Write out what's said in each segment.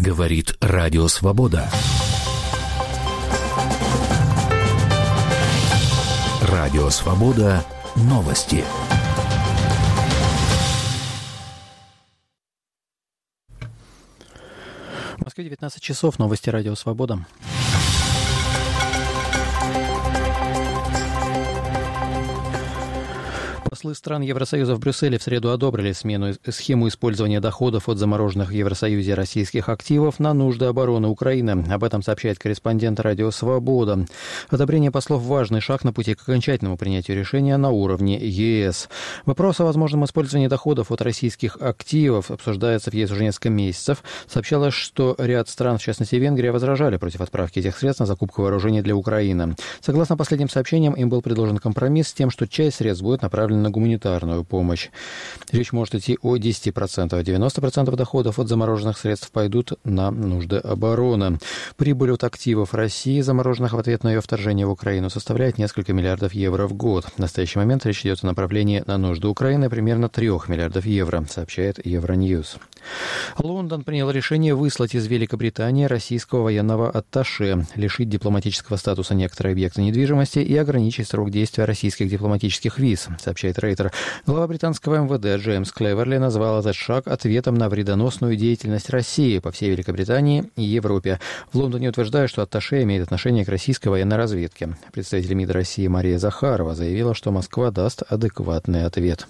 Говорит Радио Свобода. Радио Свобода. Новости. В Москве 19 часов. Новости Радио Свобода. Послы стран Евросоюза в Брюсселе в среду одобрили схему использования доходов от замороженных в Евросоюзе российских активов на нужды обороны Украины. Об этом сообщает корреспондент Радио Свобода. Одобрение послов – важный шаг на пути к окончательному принятию решения на уровне ЕС. Вопрос о возможном использовании доходов от российских активов обсуждается в ЕС уже несколько месяцев. Сообщалось, что ряд стран, в частности Венгрия, возражали против отправки этих средств на закупку вооружений для Украины. Согласно последним сообщениям, им был предложен компромисс с тем, что часть средств будет направлена на гуманитарную помощь. Речь может идти о 10%, а 90% доходов от замороженных средств пойдут на нужды обороны. Прибыль от активов России, замороженных в ответ на ее вторжение в Украину, составляет несколько миллиардов евро в год. В настоящий момент речь идет о направлении на нужды Украины примерно 3 миллиардов евро, сообщает Евроньюз. Лондон принял решение выслать из Великобритании российского военного атташе, лишить дипломатического статуса некоторые объекты недвижимости и ограничить срок действия российских дипломатических виз, сообщает Рейтер. Глава британского МВД Джеймс Клеверли назвал этот шаг ответом на вредоносную деятельность России по всей Великобритании и Европе. В Лондоне утверждают, что атташе имеет отношение к российской военной разведке. Представитель МИД России Мария Захарова заявила, что Москва даст адекватный ответ.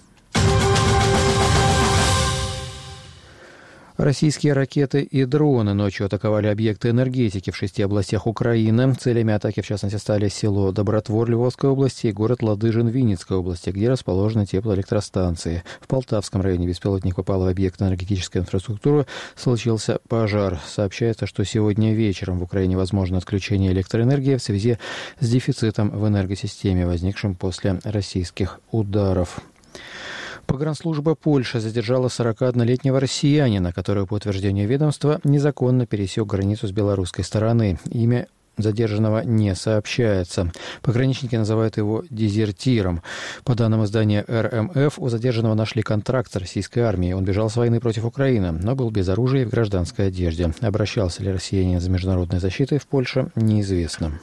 Российские ракеты и дроны ночью атаковали объекты энергетики в 6 областях Украины. Целями атаки, в частности, стали село Добротвор Львовской области и город Ладыжин Винницкой области, где расположены теплоэлектростанции. В Полтавском районе беспилотник попал в объект энергетической инфраструктуры. Случился пожар. Сообщается, что сегодня вечером в Украине возможно отключение электроэнергии в связи с дефицитом в энергосистеме, возникшим после российских ударов. Погранслужба Польши задержала 41-летнего россиянина, который, по утверждению ведомства, незаконно пересек границу с белорусской стороны. Имя задержанного не сообщается. Пограничники называют его дезертиром. По данным издания РМФ, у задержанного нашли контракт с российской армией. Он бежал с войны против Украины, но был без оружия и в гражданской одежде. Обращался ли россиянин за международной защитой в Польше, неизвестно.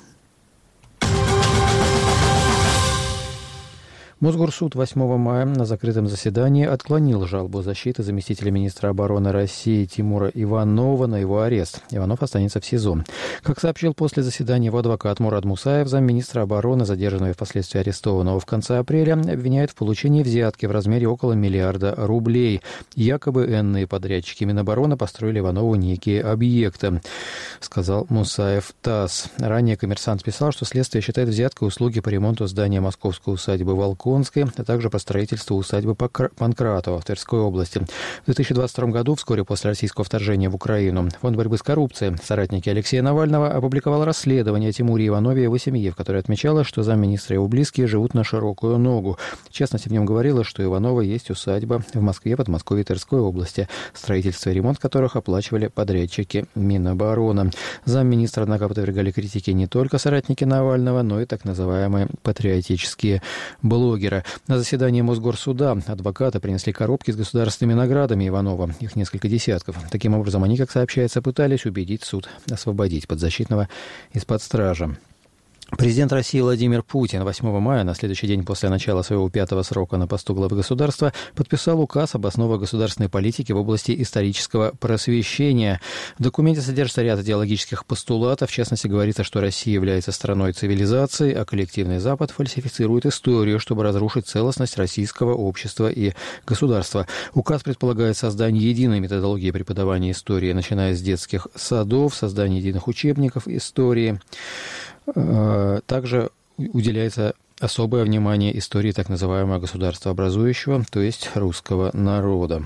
Мосгорсуд 8 мая на закрытом заседании отклонил жалобу защиты заместителя министра обороны России Тимура Иванова на его арест. Иванов останется в СИЗО. Как сообщил после заседания его адвокат Мурад Мусаев, замминистра обороны, задержанного и впоследствии арестованного в конце апреля, обвиняют в получении взятки в размере около миллиарда рублей. Якобы энные подрядчики Минобороны построили Иванову некие объекты, сказал Мусаев ТАСС. Ранее «Коммерсант» писал, что следствие считает взяткой услуги по ремонту здания московской усадьбы Волконской, а также по строительству усадьбы Панкратова в Тверской области. В 2022 году, вскоре после российского вторжения в Украину, Фонд борьбы с коррупцией, соратники Алексея Навального, опубликовал расследование о Тимуре Иванове и его семье, в которой отмечалось, что замминистра и его близкие живут на широкую ногу. В частности, в нем говорилось, что у Иванова есть усадьба в Москве, Подмосковье и Тверской области, строительство и ремонт которых оплачивали подрядчики Минобороны. Замминистра, однако, подвергали критике не только соратники Навального, но и так называемые патриотические блогеры. На заседании Мосгорсуда адвокаты принесли коробки с государственными наградами Иванова, их несколько десятков. Таким образом, они, как сообщается, пытались убедить суд освободить подзащитного из-под стражи. Президент России Владимир Путин 8 мая, на следующий день после начала своего 5-го срока на посту главы государства, подписал указ об основах государственной политики в области исторического просвещения. В документе содержится ряд идеологических постулатов. В частности, говорится, что Россия является страной цивилизации, а коллективный Запад фальсифицирует историю, чтобы разрушить целостность российского общества и государства. Указ предполагает создание единой методологии преподавания истории, начиная с детских садов, создание единых учебников истории. Также уделяется особое внимание истории так называемого государствообразующего, то есть русского народа.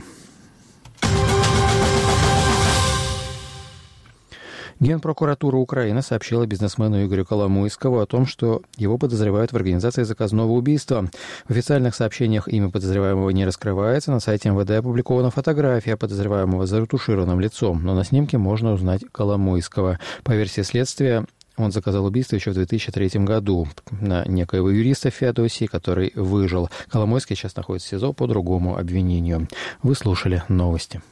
Генпрокуратура Украины сообщила бизнесмену Игорю Коломойскому о том, что его подозревают в организации заказного убийства. В официальных сообщениях имя подозреваемого не раскрывается. На сайте МВД опубликована фотография подозреваемого с заретушированным лицом, но на снимке можно узнать Коломойского. По версии следствия, он заказал убийство еще в 2003 году на некоего юриста Феодосии, который выжил. Коломойский сейчас находится в СИЗО по другому обвинению. Вы слушали новости.